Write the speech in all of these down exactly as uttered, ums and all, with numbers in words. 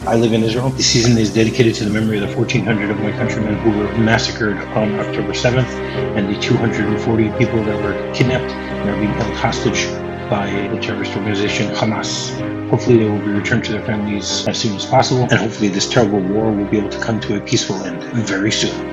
I live in Israel. The season is dedicated to the memory of the fourteen hundred of my countrymen who were massacred on October seventh and the two hundred forty people that were kidnapped and are being held hostage by the terrorist organization Hamas. Hopefully they will be returned to their families as soon as possible, and hopefully this terrible war will be able to come to a peaceful end very soon.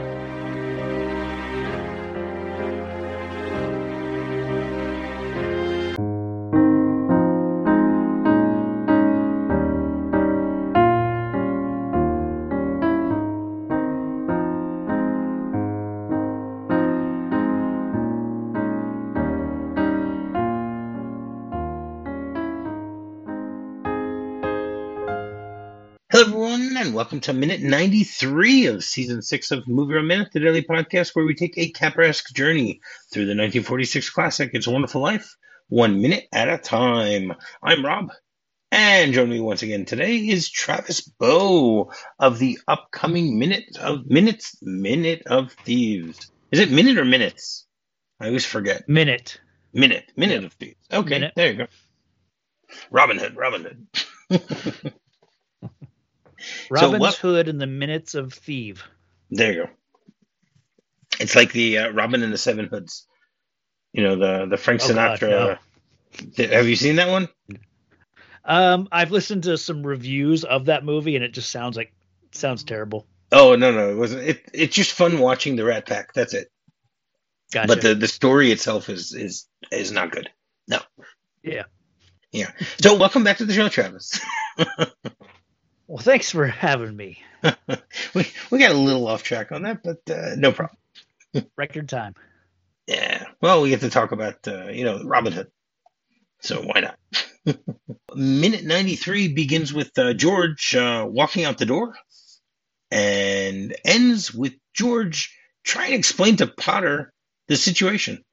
Hello, everyone, and welcome to minute ninety-three of season six of Movie Room Minute, the daily podcast where we take a Capra-esque journey through the nineteen forty-six classic It's a Wonderful Life, one minute at a time. I'm Rob, and joining me once again today is Travis Bow of the upcoming Minute of Minutes, Minute of Thieves. Is it minute or minutes? I always forget. Minute. Minute. Minute Yep. of Thieves. Okay, Minute. there you go. Robin Hood, Robin Hood. Robin's what- Hood and the Minutes of Thieve. There you go. It's like the uh, Robin and the Seven Hoods. You know, the the Frank Oh, God, Sinatra. no. Th- Have you seen that one? Um, I've listened to some reviews of that movie, and it just sounds like sounds terrible. Oh no, no, it wasn't. It it's just fun watching the Rat Pack. That's it. Gotcha. But the, the story itself is is is not good. No. Yeah. Yeah. So welcome back to the show, Travis. Well, thanks for having me. we we got a little off track on that, but uh, no problem. Record time. Yeah. Well, we get to talk about uh, you know Robin Hood, so why not? Minute ninety-three begins with uh, George uh, walking out the door, and ends with George trying to explain to Potter the situation.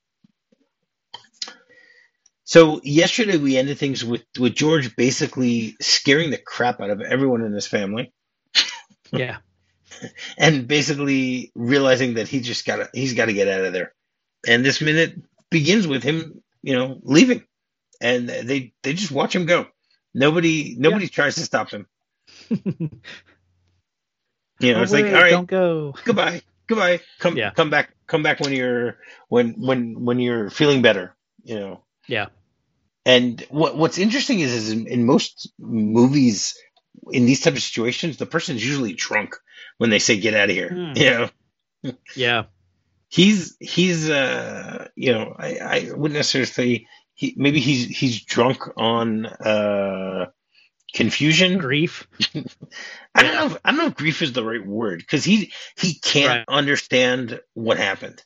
So yesterday we ended things with, with George basically scaring the crap out of everyone in his family, Yeah. and basically realizing that he just gotta he's got to get out of there. And this minute begins with him, you know, leaving, and they they just watch him go. Nobody nobody tries to stop him. You know, Oh, it's like, wait, all right, don't go. goodbye, goodbye. Come Yeah. come back, come back when you're when when when you're feeling better. You know. Yeah. And what what's interesting is, is in, in most movies, in these type of situations, the person's usually drunk when they say "get out of here." Hmm. You know, Yeah. he's he's uh you know I, I wouldn't necessarily say he maybe he's he's drunk on uh confusion. Grief. I don't know. If, I don't know if grief is the right word, because he he can't Right. understand what happened.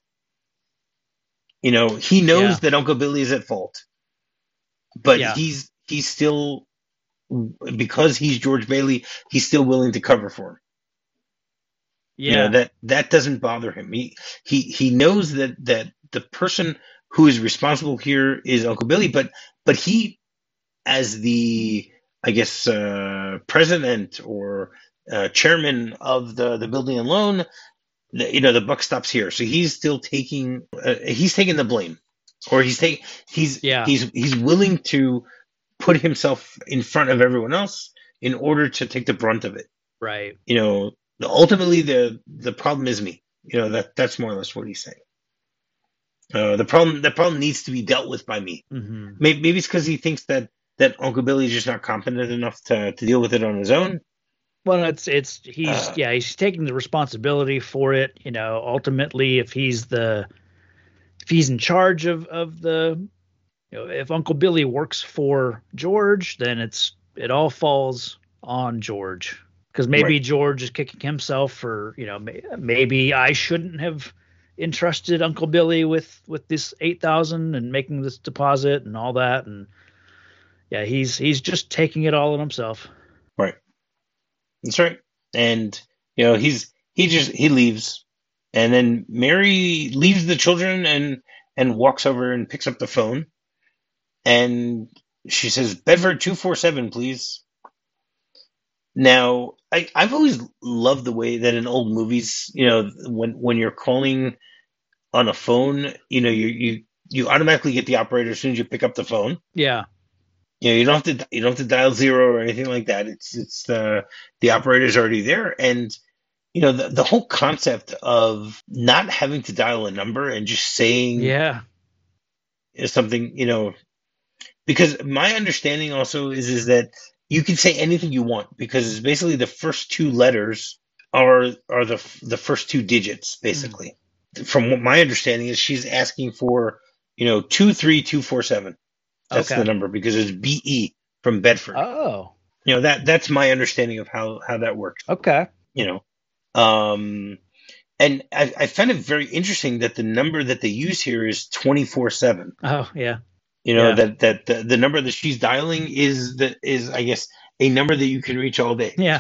You know, he knows Yeah. that Uncle Billy is at fault, but Yeah. he's he's still, because he's George Bailey, he's still willing to cover for him. Yeah. You know, that that doesn't bother him. He he he knows that that the person who is responsible here is Uncle Billy, but but he, as the I guess uh, president or uh, chairman of the the building and loan, the, you know, the buck stops here. So he's still taking uh, he's taking the blame, or he's taking he's Yeah. he's he's willing to put himself in front of everyone else in order to take the brunt of it. Right. You know, ultimately the the problem is me. You know, that that's more or less what he's saying. Uh, the problem the problem needs to be dealt with by me. hmm Maybe, maybe it's because he thinks that that Uncle Billy is just not competent enough to to deal with it on his own. Well, it's it's he's Uh, yeah he's taking the responsibility for it. You know, ultimately, if he's the if he's in charge of of the you know, if Uncle Billy works for George, then it's it all falls on George, because maybe Right. George is kicking himself for, you know, may, maybe I shouldn't have entrusted Uncle Billy with with this eight thousand and making this deposit and all that, and yeah, he's he's just taking it all on himself. Right. That's right. And you know, he's he just he leaves, and then Mary leaves the children and and walks over and picks up the phone, and she says, "Bedford two four seven, please." Now, I, I've always loved the way that in old movies, you know, when when you're calling on a phone, you know, you you you automatically get the operator as soon as you pick up the phone. Yeah. You know, you don't have to you don't have to dial zero or anything like that. It's it's the the operator's already there, and you know the the whole concept of not having to dial a number and just saying Yeah. something, you know, because my understanding also is is that you can say anything you want because it's basically the first two letters are are the the first two digits Mm. basically. From what my understanding is, she's asking for you know two three two four seven. That's the Okay. number because it's B E from Bedford. Oh. You know that that's my understanding of how how that works. Okay. You know, um, and I, I found it very interesting that the number that they use here is twenty four seven. Oh yeah. You know Yeah. that that the, the number that she's dialing is that is I guess a number that you can reach all day. Yeah.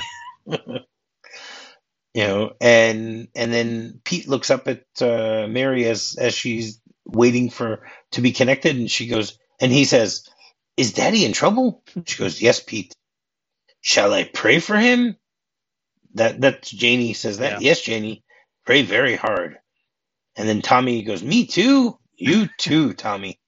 You know, and and then Pete looks up at uh, Mary as as she's waiting for to be connected, and she goes, and he says, "Is Daddy in trouble?" She goes, "Yes, Pete. Shall I pray for him?" That that's Janie says that. Yeah. Yes, Janie, pray very hard. And then Tommy goes, "Me too. You too, Tommy."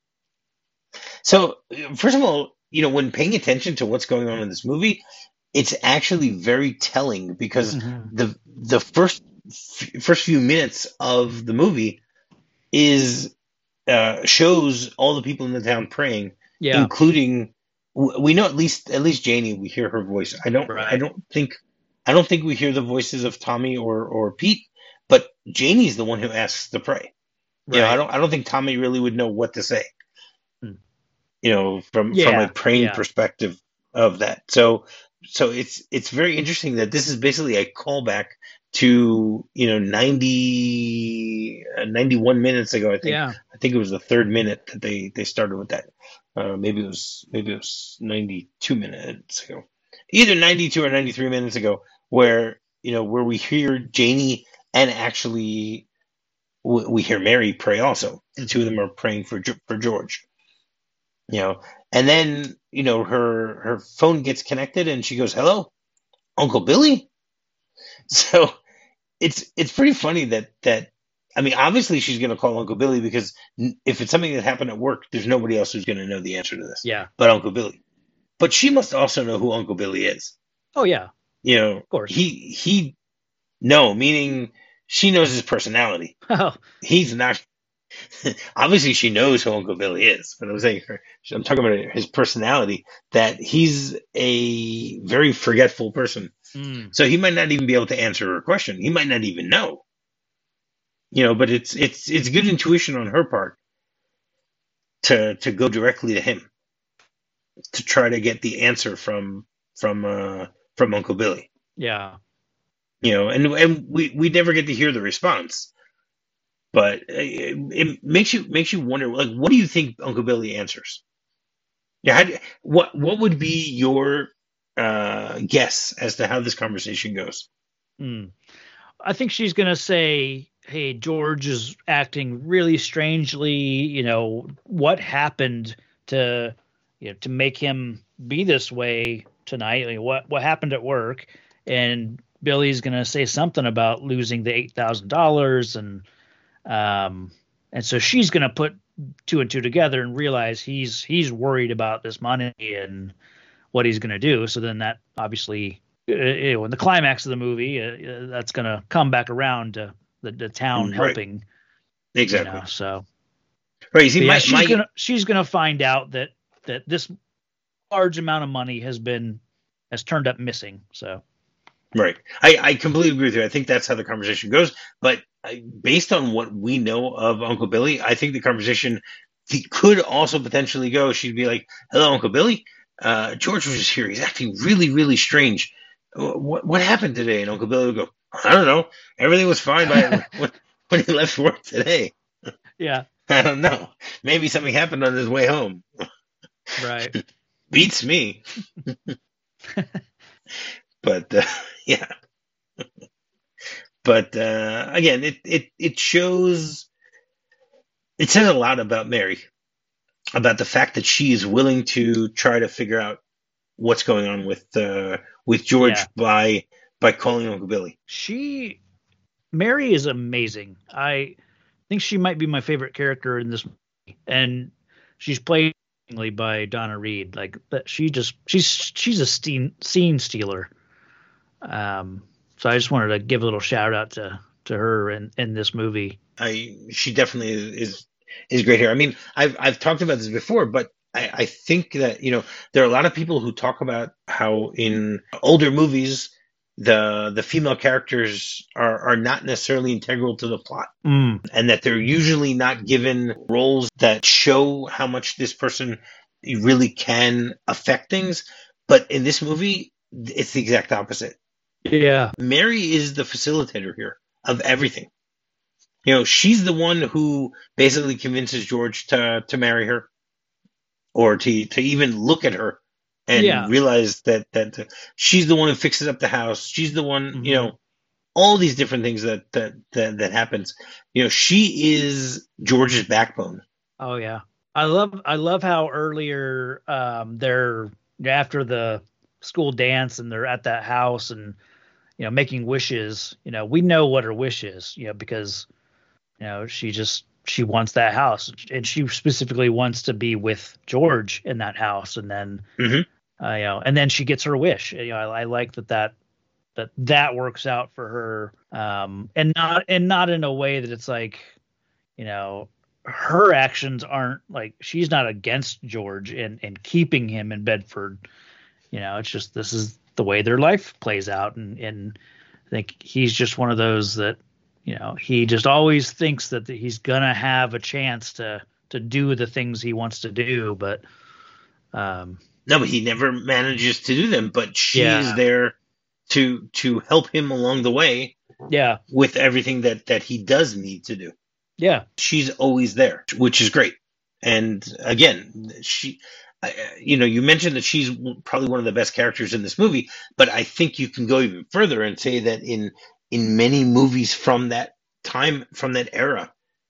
So first of all, you know, when paying attention to what's going on in this movie, it's actually very telling because Hmm. the the first first few minutes of the movie is uh, shows all the people in the town praying, Yeah. including we know at least at least Janie. We hear her voice. I don't I Right. don't think I don't think we hear the voices of Tommy or or Pete, but Janie's the one who asks to pray. You know, I Right. don't I don't think Tommy really would know what to say. Mm. You know, from from a Yeah. praying Yeah. perspective of that. So so it's it's very interesting that this is basically a callback to you know ninety, uh, ninety-one minutes ago. I think Yeah. I think it was the third minute that they they started with that. Uh, maybe it was maybe it was ninety-two minutes ago, either ninety-two or ninety-three minutes ago, where you know where we hear Janie and actually we we hear Mary pray also. The two of Hmm. them are praying for Ge- for George. You know, and then you know her her phone gets connected and she goes, "Hello, Uncle Billy." So it's it's pretty funny that that I mean, obviously she's going to call Uncle Billy because n- if it's something that happened at work, there's nobody else who's going to know the answer to this Yeah. but Uncle Billy. But she must also know who Uncle Billy is. Oh yeah. Of You know, course. he he no, meaning she knows his personality. Oh. He's not. Obviously, she knows who Uncle Billy is, but I'm saying her. I'm talking about his personality. That he's a very forgetful person, Mm. so he might not even be able to answer her question. He might not even know. You know, but it's it's it's good intuition on her part to to go directly to him to try to get the answer from from uh, from Uncle Billy. Yeah. You know, and and we we never get to hear the response, but it, it makes you makes you wonder. Like, what do you think Uncle Billy answers? Yeah, how do, what what would be your uh, guess as to how this conversation goes? Mm. I think she's gonna say, "Hey, George is acting really strangely. You know, what happened to, you know, to make him be this way tonight? Like, what what happened at work?" And Billy's gonna say something about losing the eight thousand dollars, and um, and so she's gonna put two and two together and realize he's he's worried about this money and what he's gonna do. So then that obviously uh, you know, in the climax of the movie, uh, uh, that's going to come back around to the, the town Right, helping, you know. exactly. So, Right. You see, but yeah, my she's my gonna she's gonna find out that that this large amount of money has been has turned up missing. So, right. I I completely agree with you. I think that's how the conversation goes. But I, based on what we know of Uncle Billy, I think the conversation th- could also potentially go. She'd be like, "Hello, Uncle Billy. Uh, George was just here. He's acting really, really strange. Wh- What what happened today?" And Uncle Billy would go, "I don't know. Everything was fine by when, when he left work today. yeah, I don't know. Maybe something happened on his way home. right. Beats me." But uh, yeah, but uh, again, it it it shows. It says a lot about Mary, about the fact that she is willing to try to figure out what's going on with uh, with Yeah, George by by calling Uncle Billy. she Mary is amazing. I think she might be my favorite character in this movie, and she's played by Donna Reed. Like that, she just she's she's a scene scene stealer. Um, so I just wanted to give a little shout out to to her in in this movie. I she definitely is is, is great here. I mean, I've I've talked about this before, but I, I think that you know there are a lot of people who talk about how in older movies the the female characters are are not necessarily integral to the plot, mm. and that they're usually not given roles that show how much this person really can affect things. But in this movie, it's the exact opposite. Yeah, Mary is the facilitator here of everything. You know, she's the one who basically convinces George to to marry her, or to to even look at her and yeah. realize that that she's the one who fixes up the house. She's the one, mm-hmm. you know, all these different things that that that that happens. You know, she is George's backbone. Oh yeah, I love I love how earlier um, they're after the school dance and they're at that house and you know making wishes. You know, we know what her wish is. You know, because you know she just she wants that house, and she specifically wants to be with George in that house. And then mm-hmm. uh, you know, and then she gets her wish. You know, I, I like that that that that works out for her, um, and not and not in a way that it's like, you know, her actions aren't like she's not against George and and keeping him in Bedford. You know, it's just this is the way their life plays out, and and I think he's just one of those that, you know, he just always thinks that he's gonna have a chance to to do the things he wants to do, but um, no, but he never manages to do them. But she yeah. is there to to help him along the way. Yeah, with everything that that he does need to do. Yeah, she's always there, which is great. And again, she, you know, you mentioned that she's probably one of the best characters in this movie, but I think you can go even further and say that in in many movies from that time, from that era,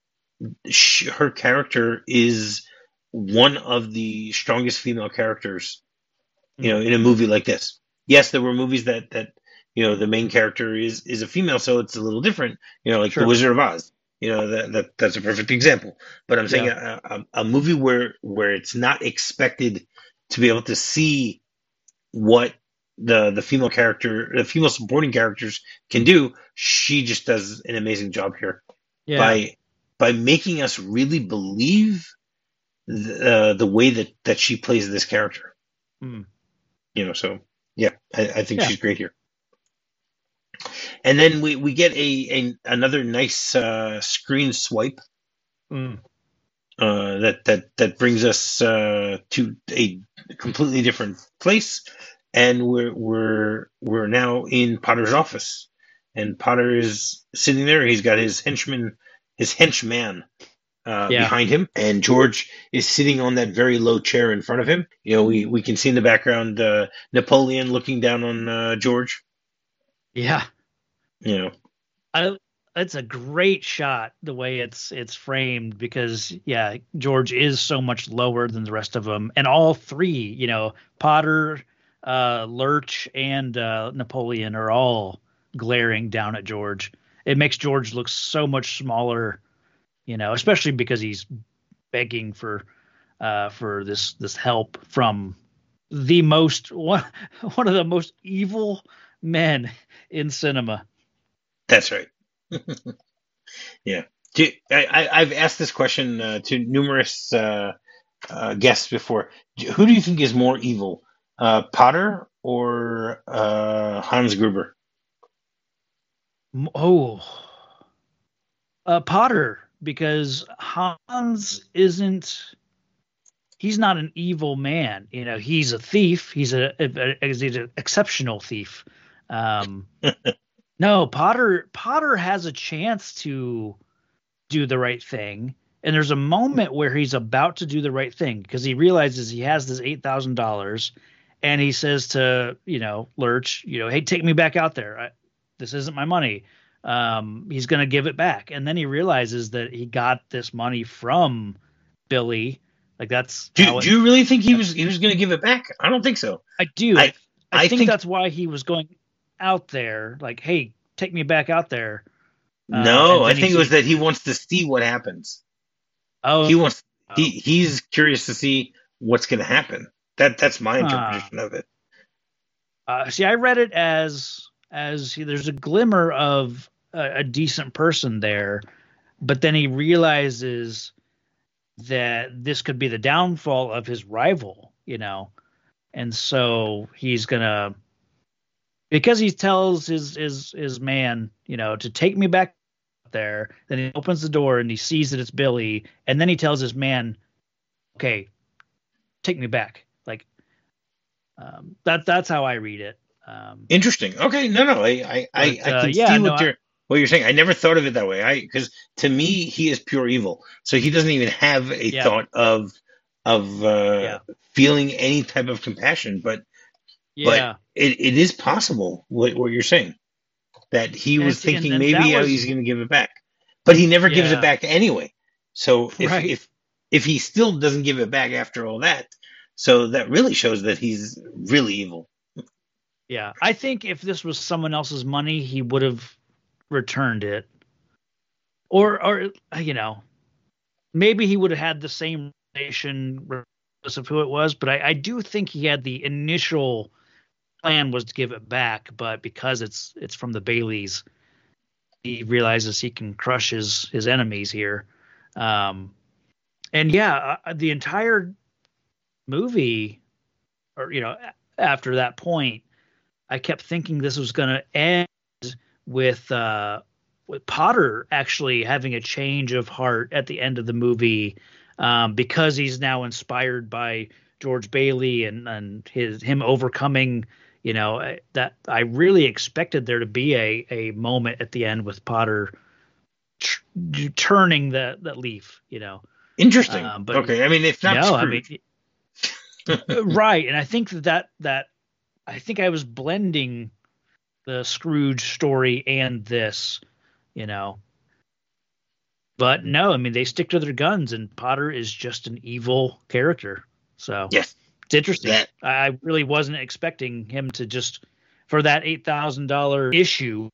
she, her character is one of the strongest female characters, you know, in a movie like this. Yes, there were movies that that you know the main character is is a female, so it's a little different. You know, like sure. The Wizard of Oz. You know, that, that that's a perfect example. But I'm saying yeah. a, a, a movie where where it's not expected to be able to see what the the female character, the female supporting characters can do. She just does an amazing job here yeah. by by making us really believe the, uh, the way that, that she plays this character. Mm. You know, so yeah, I, I think yeah. she's great here. And then we, we get a, a another nice uh, screen swipe mm. uh, that that that brings us uh, to a completely different place, and we're we're we're now in Potter's office, and Potter is sitting there. He's got his henchman, his henchman uh, yeah. behind him, and George is sitting on that very low chair in front of him. You know, we we can see in the background uh, Napoleon looking down on uh, George. Yeah. You know, I, it's a great shot the way it's it's framed because yeah, George is so much lower than the rest of them, and all three, you know, Potter, uh, Lurch, and uh, Napoleon are all glaring down at George. It makes George look so much smaller, you know, especially because he's begging for uh, for this this help from the most one one of the most evil men in cinema. That's right. yeah. Do, I, I've asked this question uh, to numerous uh, uh, guests before. Who do you think is more evil, uh, Potter or uh, Hans Gruber? Oh, uh, Potter, because Hans isn't. He's not an evil man. You know, he's a thief. He's a, a, a he's an exceptional thief. Um, no, Potter Potter has a chance to do the right thing, and there's a moment where he's about to do the right thing because he realizes he has this eight thousand dollars, and he says to you know Lurch, you know, hey, take me back out there. I, this isn't my money. Um, he's gonna give it back, and then he realizes that he got this money from Billy. Like that's. Do, it, do you really think he was he was gonna give it back? I don't think so. I do. I, I, I think, think that's why he was going out there, like, hey, take me back out there. No, uh, I think it was that he wants to see what happens. Oh, he wants oh. he he's curious to see what's going to happen. That that's my Huh. interpretation of it. Uh, see, I read it as as there's a glimmer of a, a decent person there, but then he realizes that this could be the downfall of his rival, you know, and so he's gonna, because he tells his his his man, you know, to take me back there. Then he opens the door and he sees that it's Billy, and then he tells his man, "Okay, take me back." Like um, that. That's how I read it. Um, Interesting. Okay, no, no, I I, I, But, I uh, can yeah, see no, what I- you're what you're saying. I never thought of it that way. I because to me he is pure evil, so he doesn't even have a Yeah. thought of of uh, Yeah. feeling any type of compassion. But yeah. but it, it is possible what, what you're saying, that he And was it's- and- thinking and maybe that was- he's going to give it back, but he never gives Yeah. it back anyway. So if Right. if if he still doesn't give it back after all that, so that really shows that he's really evil. Yeah, I think if this was someone else's money, he would have returned it, or, or you know, maybe he would have had the same relation regardless of who it was. But I, I do think he had the initial plan was to give it back, but because it's it's from the Baileys, he realizes he can crush his his enemies here. Um, and yeah, uh, the entire movie, or you know, a- after that point, I kept thinking this was going to end with uh, with Potter actually having a change of heart at the end of the movie, um, because he's now inspired by George Bailey and and his him overcoming. You know, I- that I really expected there to be a a moment at the end with Potter tr- turning that that leaf. You know, Interesting. Um, but- okay, I mean, if not no, I Scrooge, mean, right, and I think that that I think I was blending the Scrooge story and this, you know. But no, I mean they stick to their guns, and Potter is just an evil character. So yes, it's interesting. that I really wasn't expecting him to just for that eight thousand dollar issue.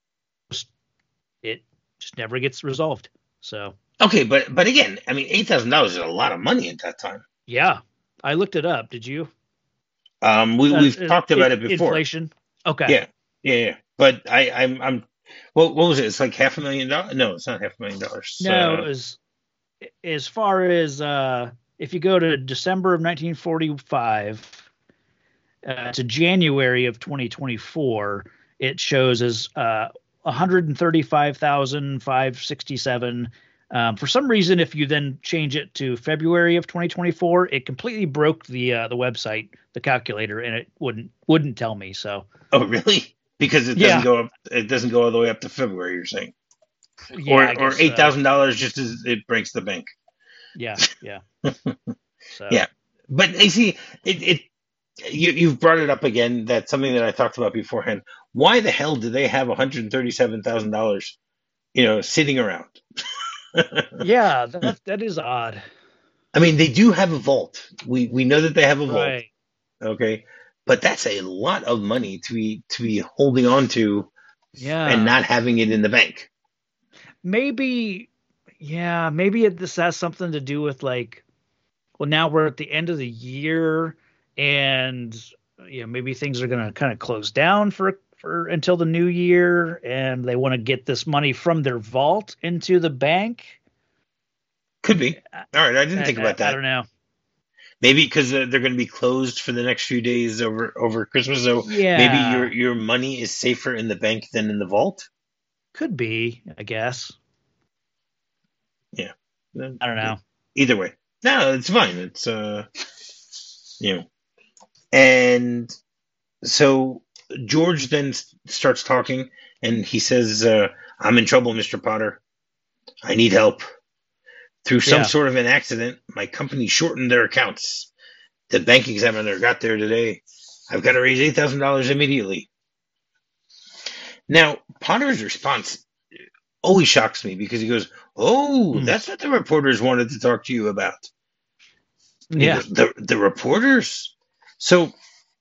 It just never gets resolved. So okay, but but again, I mean, eight thousand dollars is a lot of money at that time. yeah, I looked it up. Did you? Um, we Uh, we've uh, talked about in- it before. Inflation. Okay. Yeah, yeah, yeah. But I, I'm, I'm. What, what was it? It's like half a million dollars. No, it's not half a million dollars. No, Uh, as as far as uh, if you go to December of nineteen forty-five uh, to January of twenty twenty-four, it shows as uh, one hundred thirty-five thousand five hundred sixty-seven. Um, for some reason, if you then change it to February of twenty twenty-four, it completely broke the uh, the website, the calculator, and it wouldn't wouldn't tell me. So oh, really? Because it doesn't Yeah. go up. It doesn't go all the way up to February. You're saying, yeah, I or or guess, eight uh, thousand dollars just as it breaks the bank. yeah, yeah. So Yeah. But you see, it, it you you've brought it up again. That's something that I talked about beforehand. Why the hell do they have one hundred thirty-seven thousand dollars, you know, sitting around? yeah, that that is odd. I mean, they do have a vault. We we know that they have a vault. Right. Okay, but that's a lot of money to be to be holding on to Yeah. and not having it in the bank. Maybe, yeah, maybe it, this has something to do with like, well, now we're at the end of the year, and you know maybe things are going to kind of close down for for until the new year, and they want to get this money from their vault into the bank. Could be. All right, I didn't think I, about I, I that. don't know. Maybe because uh, they're going to be closed for the next few days over over Christmas, so Yeah, maybe your your money is safer in the bank than in the vault. could be, I guess. Yeah, I don't know. Either way, no, it's fine. It's uh, you know, and so George then s- starts talking, and he says, uh, "I'm in trouble, Mister Potter. I need help. Through some Yeah. sort of an accident, my company shortened their accounts. The bank examiner got there today. I've got to raise eight thousand dollars immediately." Now, Potter's response always shocks me because he goes, "Oh, Hmm. that's what the reporters wanted to talk to you about." He Yeah, goes, the the reporters. So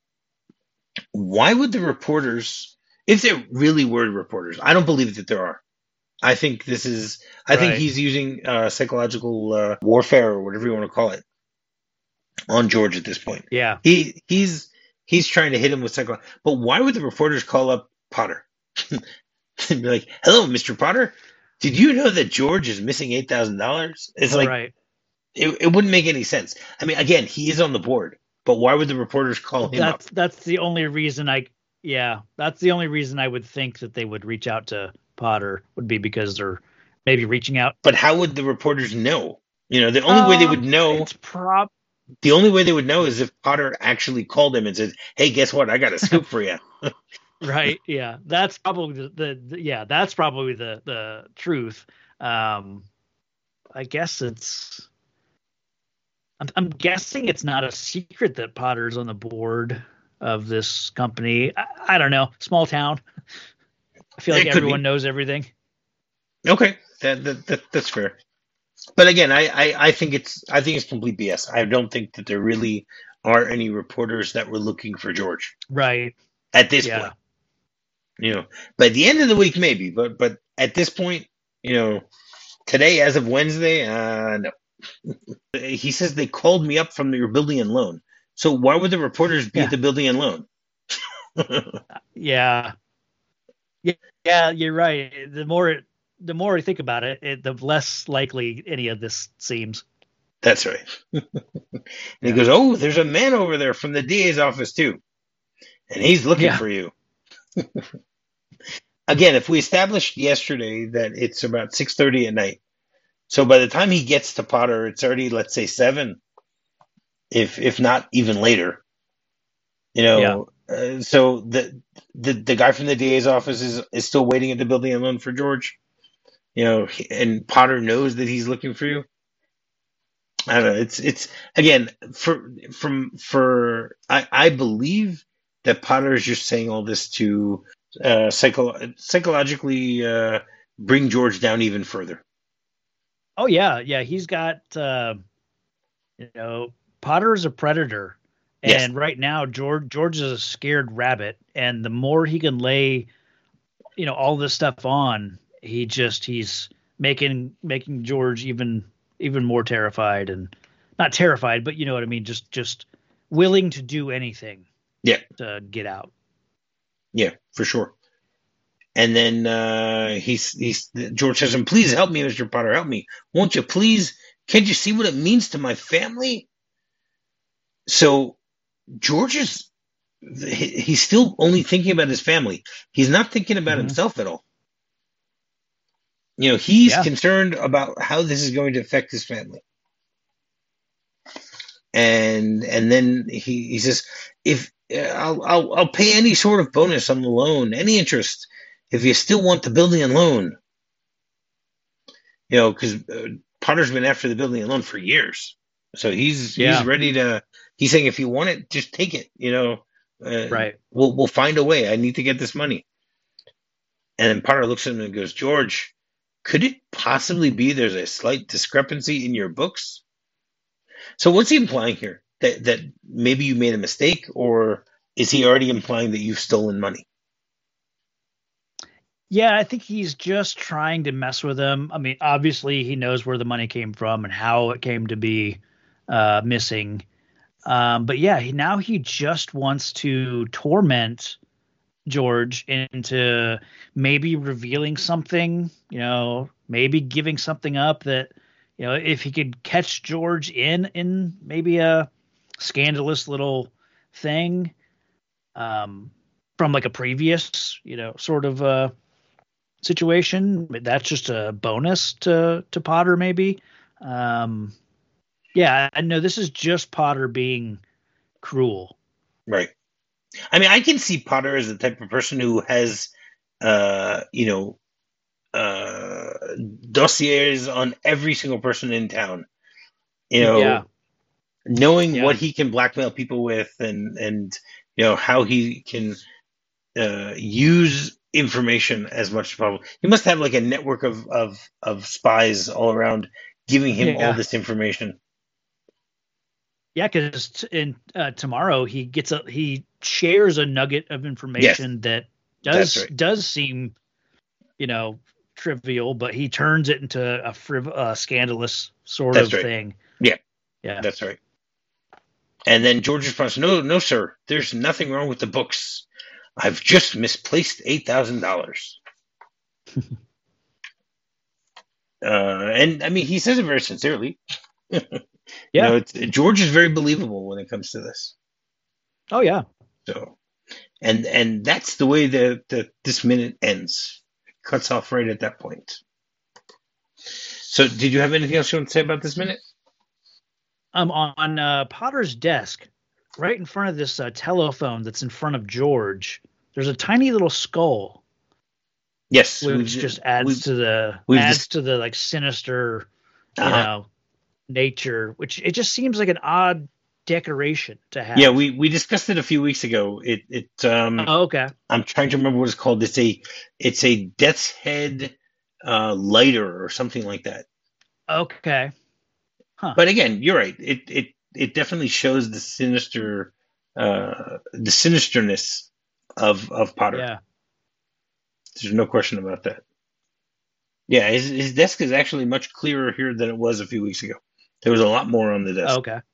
why would the reporters, if there really were reporters, I don't believe that there are. I think this is. I think Right. he's using uh, psychological uh, warfare or whatever you want to call it. on George at this point. Yeah. He he's he's trying to hit him with psycho. But why would the reporters call up Potter and be like, "Hello, Mister Potter, did you know that George is missing eight thousand dollars?" It's like Right. it, it wouldn't make any sense. I mean, again, he is on the board, but why would the reporters call him That's up? that's the only reason I yeah, that's the only reason I would think that they would reach out to Potter would be because they're maybe reaching out. But how would the reporters know? You know, the only way they would Um, know, it's prob the only way they would know is if Potter actually called him and said, "Hey, guess what? I got a scoop for you." right. Yeah, that's probably the, the, the yeah, that's probably the the truth. Um, I guess it's. I'm, I'm guessing it's not a secret that Potter's on the board of this company. I, I don't know. Small town. I feel like It could everyone be. knows everything. Okay, that, that, that that's fair. But again, I, I, I think it's I think it's complete B S. I don't think that there really are any reporters that were looking for George Right. at this Yeah. point. You know, by the end of the week, maybe, but but at this point, you know, today as of Wednesday, uh, no. He says they called me up from your building and loan. So why would the reporters be at Yeah. the building and loan? Yeah. Yeah. Yeah. You're right. The more it, the more I think about it, it, the less likely any of this seems. That's right. And he Yeah. goes, "Oh, there's a man over there from the D A's office too, and he's looking Yeah. for you." Again, if we established yesterday that it's about six thirty at night, so by the time he gets to Potter, it's already, let's say, seven, if if not even later. You Yeah. know, uh, so the, the the guy from the D A's office is is still waiting at the building and loan for George. You know, and Potter knows that he's looking for you. I don't know. It's it's again for from for I I believe that Potter is just saying all this to uh, psycho psychologically uh, bring George down even further. Oh yeah. Yeah. He's got, uh, you know, Potter's a predator. Yes, And right now, George George is a scared rabbit, and the more he can lay, you know, all this stuff on, he just he's making making George even even more terrified, and not terrified, but you know what I mean, just just willing to do anything yeah, to get out. yeah, for sure. And then uh, he's he's George says to him, "Please help me, Mister Potter, help me, won't you? Please, can't you see what it means to my family?" So George is he- he's still only thinking about his family. He's not thinking about Hmm. himself at all. You know, he's Yeah, concerned about how this is going to affect his family. And and then he, he says, if uh, I'll, I'll I'll pay any sort of bonus on the loan, any interest, if you still want the building and loan. You know, because uh, Potter's been after the building and loan for years, so he's he's yeah, ready to. He's saying, if you want it, just take it. You know, uh, right. we'll we'll find a way. I need to get this money. And then Potter looks at him and goes, "George, could it possibly be there's a slight discrepancy in your books?" So what's he implying here? That that maybe you made a mistake, or is he already implying that you've stolen money? Yeah, I think he's just trying to mess with him. I mean, obviously he knows where the money came from and how it came to be uh, missing. Um, but yeah, he, now he just wants to torment George into maybe revealing something, you know, maybe giving something up that, you know, if he could catch George in in maybe a scandalous little thing um, from like a previous, you know, sort of uh, situation, that's just a bonus to to Potter maybe. Um, yeah, I know this is just Potter being cruel. Right. I mean, I can see Potter as the type of person who has, uh, you know, uh, dossiers on every single person in town. You Yeah, know, knowing yeah, what he can blackmail people with, and and you know how he can uh, use information as much as possible. He must have like a network of of of spies all around giving him all yeah. this information. Yeah, because t- in uh, tomorrow he gets a he shares a nugget of Yes, information that that's does right. does seem, you know, trivial, but he turns it into a friv- uh, scandalous sort That's of right. thing. Yeah, Yeah, that's right. And then George responds, "No, no, sir. There's nothing wrong with the books. I've just misplaced eight thousand dollars." Uh, and I mean, he says it very sincerely. you Yeah. know, it's, George is very believable when it comes to this. Oh yeah. So, and and that's the way that that this minute ends. Cuts off right at that point. So, did you have anything else you want to say about this minute? Um, on uh, Potter's desk, right in front of this uh, telephone that's in front of George, there's a tiny little skull. Yes, which just adds to the adds just, to the like sinister, you uh-huh. know, nature. Which it just seems like an odd decoration to have. Yeah, we, we discussed it a few weeks ago. It it um. Oh, okay. I'm trying to remember what it's called. It's a it's a Death's Head uh, lighter or something like that. Okay. Huh. But again, you're right. It it it definitely shows the sinister, uh, the sinisterness of of Potter. Yeah. There's no question about that. Yeah, his his desk is actually much clearer here than it was a few weeks ago. There was a lot more on the desk. Oh, okay.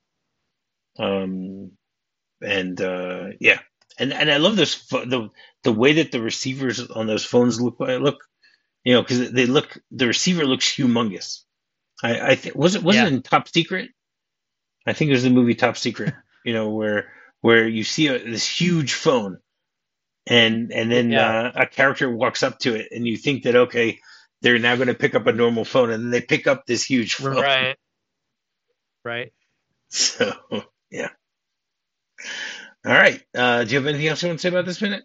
Um, and uh, yeah, and and I love this the the way that the receivers on those phones look. Look, you know, because they look the receiver looks humongous. I I think was it was yeah. it in Top Secret? I think it was the movie Top Secret. You know, where where you see a, this huge phone. And and then yeah. uh, a character walks up to it, and you think that, okay, they're now going to pick up a normal phone, and then they pick up this huge phone. Right. Right. So, yeah. All right. Uh, do you have anything else you want to say about this minute?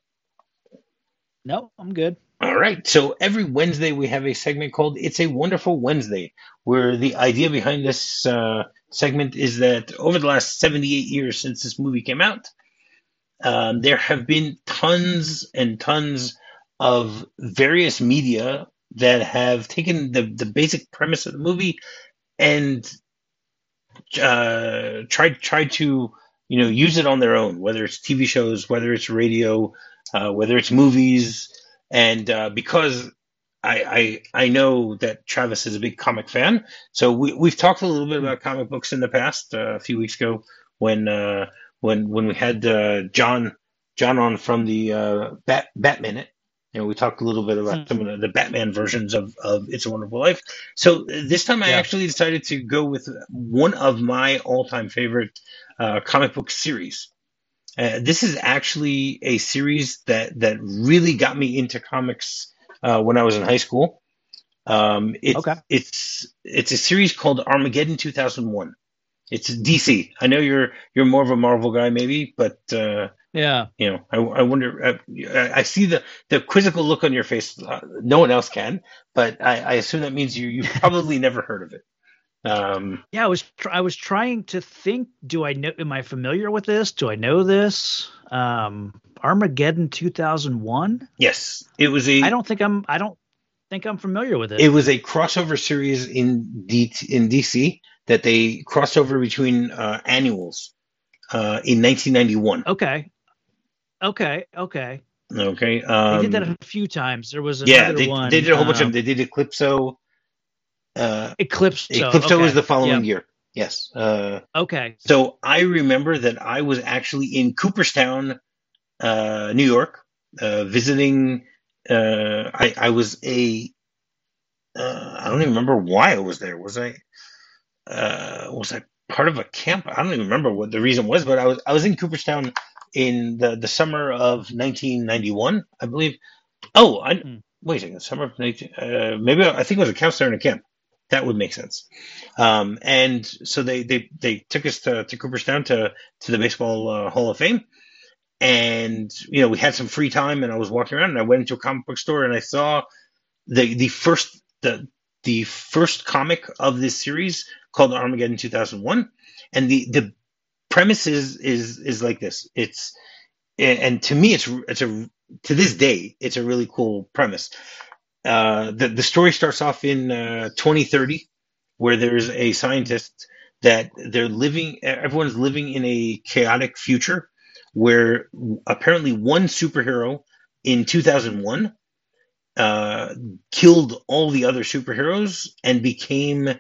No, I'm good. All right. So every Wednesday we have a segment called It's a Wonderful Wednesday, where the idea behind this uh, segment is that over the last seventy-eight years since this movie came out, Um, there have been tons and tons of various media that have taken the, the basic premise of the movie and uh, tried tried to you know use it on their own, whether it's T V shows, whether it's radio, uh, whether it's movies. And uh, because I, I I know that Travis is a big comic fan, so we we've talked a little bit about comic books in the past. Uh, a few weeks ago, when uh, when when we had uh, John John on from the uh, Bat Bat Minute, you know, we talked a little bit about some of the, the Batman versions of, of It's a Wonderful Life. So this time, I yeah. actually decided to go with one of my all time favorite uh, comic book series. Uh, this is actually a series that that really got me into comics. Uh, when I was in high school, um, it's, okay. it's it's a series called Armageddon two thousand one. It's D C. I know you're you're more of a Marvel guy, maybe, but uh, yeah, you know, I, I wonder. I, I see the, the quizzical look on your face. Uh, no one else can, but I, I assume that means you you've probably never heard of it. Um, yeah, I was tr- I was trying to think. Do I know? Am I familiar with this? Do I know this? Um, Armageddon two thousand one. Yes, it was a. I don't think I'm. I don't think I'm familiar with it. It was a crossover series in D in D C that they crossed over between uh, annuals uh, in nineteen ninety-one. Okay. Okay. Okay. Okay. Um, they did that a few times. There was another yeah, they, one. they did a whole um, bunch of them. They did Eclipso. Uh, Eclipso. Eclipso okay. was the following yep. year. Yes. Uh, okay. So I remember that I was actually in Cooperstown, uh, New York, uh, visiting. Uh, I, I was a. Uh, I don't even remember why I was there. Was I? Uh, was I part of a camp? I don't even remember what the reason was, but I was. I was in Cooperstown in the, the summer of nineteen ninety-one, I believe. Oh, I mm. wait a second. Summer of nineteen. Uh, maybe I think it was a counselor in a camp. That would make sense. Um, and so they, they, they took us to, to Cooperstown to, to the Baseball uh, Hall of Fame. And, you know, we had some free time and I was walking around and I went into a comic book store and I saw the, the first, the, the first comic of this series called Armageddon two thousand one. And the, the premise is, is, is like this. It's, and to me, it's, it's a, to this day, it's a really cool premise. Uh, the, the story starts off in uh, twenty thirty, where there's a scientist that they're living, everyone's living in a chaotic future where apparently one superhero in two thousand one uh, killed all the other superheroes and became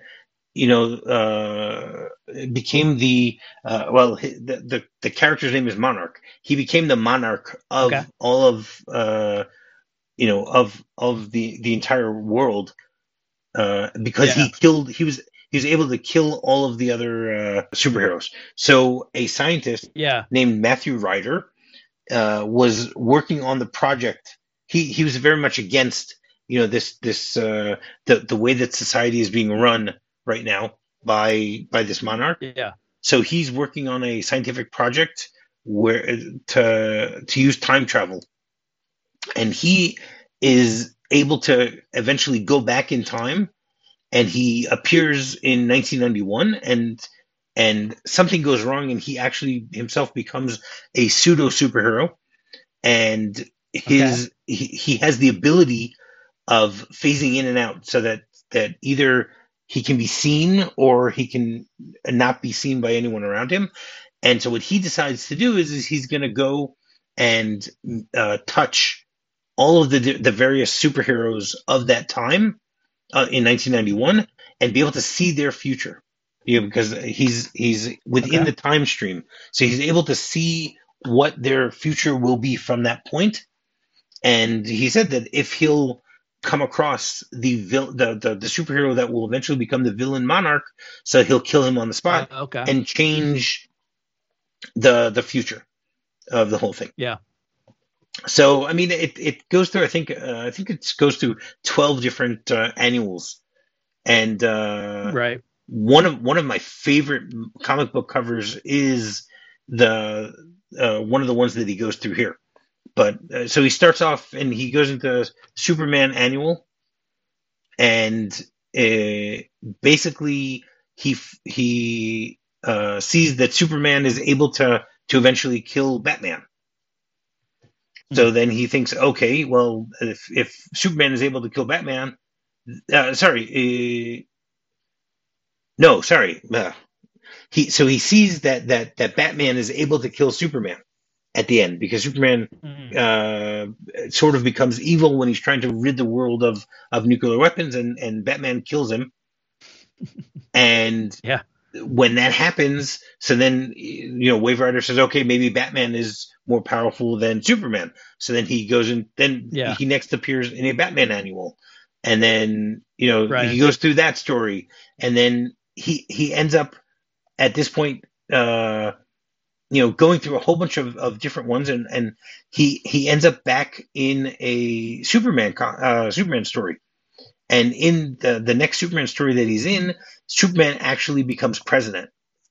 you know, uh, became the uh, well, hi- the, the the character's name is Monarch. He became the monarch Okay. of all of uh, you know of of the the entire world uh, because Yeah. he killed. He was he was able to kill all of the other uh, superheroes. So a scientist Yeah. named Matthew Ryder uh, was working on the project. He he was very much against you know this this uh, the the way that society is being run right now by by this monarch. Yeah. So he's working on a scientific project where to to use time travel, and he is able to eventually go back in time, and he appears in nineteen ninety-one, and and something goes wrong, and he actually himself becomes a pseudo superhero, and Okay. his he, he has the ability of phasing in and out so that that either he can be seen or he can not be seen by anyone around him. And so what he decides to do is, is he's going to go and uh, touch all of the the various superheroes of that time uh, in nineteen ninety-one and be able to see their future. You know, because he's he's within Okay. the time stream, so he's able to see what their future will be from that point. And he said that if he'll come across the vil- the, the the superhero that will eventually become the villain Monarch, so he'll kill him on the Uh, spot okay. and change the the future of the whole thing. Yeah. So I mean, it it goes through. I think uh, I think it goes through twelve different uh, annuals, and uh, Right. one of one of my favorite comic book covers is the uh, one of the ones that he goes through here. But uh, so he starts off and he goes into Superman Annual, and uh, basically he he uh, sees that Superman is able to to eventually kill Batman. Hmm. So then he thinks, okay, well, if if Superman is able to kill Batman, uh, sorry, uh, no, sorry, uh, he so he sees that that that Batman is able to kill Superman at the end because Superman Hmm. uh, sort of becomes evil when he's trying to rid the world of of nuclear weapons, and and Batman kills him. And Yeah. when that happens, so then you know Wave Rider says, okay, maybe Batman is more powerful than Superman. So then he goes and then Yeah. he next appears in a Batman annual, and then you know he Right. goes through that story, and then he he ends up at this point. Uh, you know, going through a whole bunch of, of different ones, and, and he he ends up back in a Superman uh, Superman story, and in the the next Superman story that he's in, Superman actually becomes president,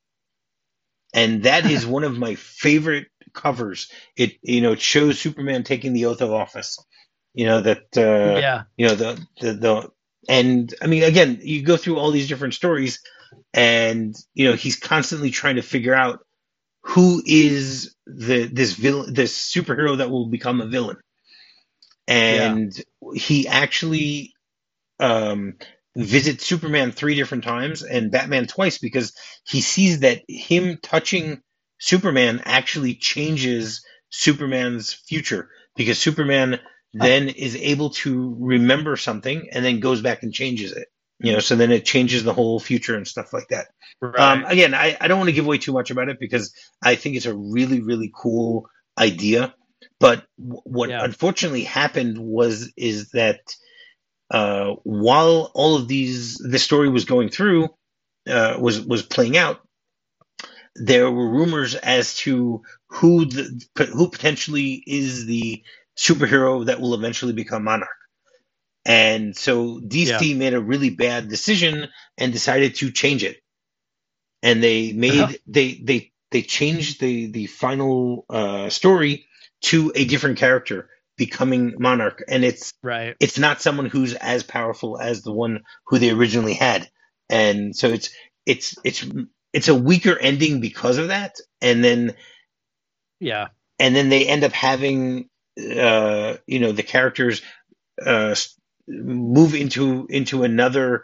and that is one of my favorite covers. It you know it shows Superman taking the oath of office. You know that uh, Yeah. you know the, the the and I mean again, you go through all these different stories, and you know he's constantly trying to figure out who is the this villain, this superhero that will become a villain, Yeah. and he actually um, visits Superman three different times and Batman twice because he sees that him touching Superman actually changes Superman's future because Superman Huh. then is able to remember something and then goes back and changes it. You know, so then it changes the whole future and stuff like that. Um, Right. again, I, I don't want to give away too much about it because I think it's a really, really cool idea. But w- what Yeah. unfortunately happened was is that uh, while all of these this story was going through uh, was was playing out, there were rumors as to who the who potentially is the superhero that will eventually become Monarch. And so Yeah. D C made a really bad decision and decided to change it. And they Uh-huh. made they they they changed the the final uh, story to a different character becoming Monarch, and it's Right. it's not someone who's as powerful as the one who they originally had, and so it's it's it's it's a weaker ending because of that, and then Yeah. and then they end up having uh, you know the characters uh, move into into another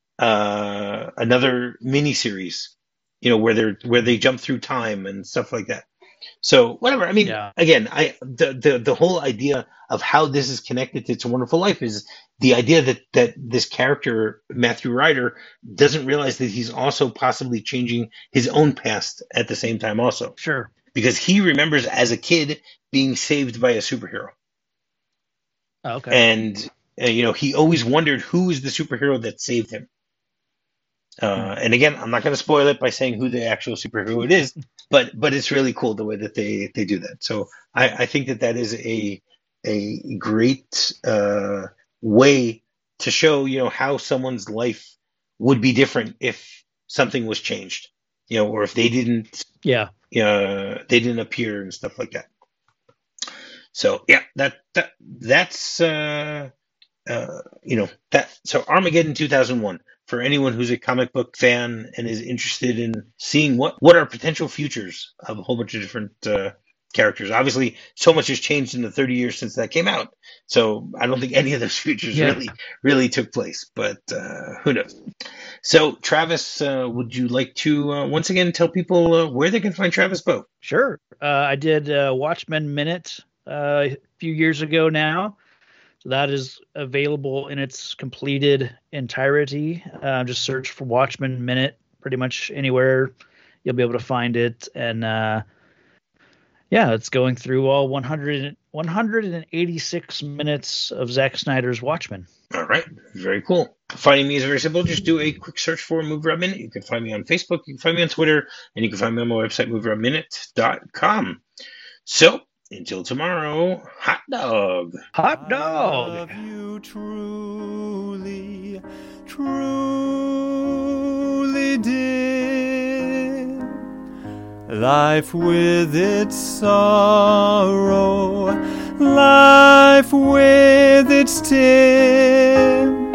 uh, another miniseries, you know, where they're where they jump through time and stuff like that. So whatever. I mean, Yeah. again, I the, the the whole idea of how this is connected to It's a Wonderful Life is the idea that that this character Matthew Ryder doesn't realize that he's also possibly changing his own past at the same time, also Sure. because he remembers as a kid being saved by a superhero, Oh, okay. and uh, you know he always wondered who is the superhero that saved him. Uh, and again, I'm not going to spoil it by saying who the actual superhero it is, but but it's really cool the way that they, they do that. So I, I think that that is a a great uh, way to show you know how someone's life would be different if something was changed, you know, or if they didn't Yeah. uh, they didn't appear and stuff like that. So yeah, that that that's uh, uh, you know that so Armageddon two thousand one. For anyone who's a comic book fan and is interested in seeing what, what are potential futures of a whole bunch of different uh, characters. Obviously, so much has changed in the thirty years since that came out. So I don't think any of those futures Yeah. really really took place, but uh, who knows? So Travis, uh, would you like to uh, once again tell people uh, where they can find Travis Bow? Sure. Uh, I did uh, Watchmen Minute uh, a few years ago now. So that is available in its completed entirety. Uh, just search for Watchmen Minute pretty much anywhere. You'll be able to find it. And uh, yeah, it's going through all one hundred, one hundred eighty-six minutes of Zack Snyder's Watchmen. All right. Very cool. Finding me is very simple. Just do a quick search for Movie Rob Minute. You can find me on Facebook. You can find me on Twitter. And you can find me on my website, movie rob minute dot com. So, until tomorrow, hot dog. Hot dog. I love you truly, truly dear. Life with its sorrow, life with its tears.